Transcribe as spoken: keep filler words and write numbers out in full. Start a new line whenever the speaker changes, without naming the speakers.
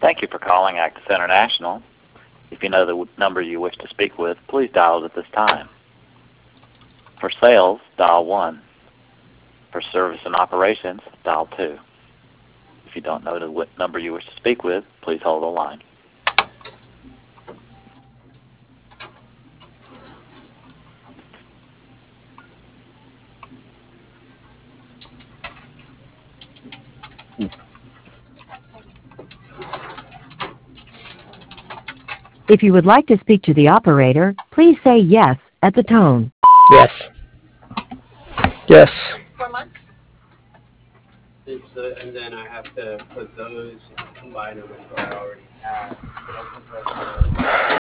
Thank you for calling Access International. If you know the w- number you wish to speak with, please dial it at this time. For sales, dial one. For service and operations, dial two. If you don't know the w- number you wish to speak with, please hold the line.
If you would like to speak to the operator, please say yes at the tone.
Yes. Yes.
Four months?
And so, and then I have to put those, combine them with what I already have. But I'll put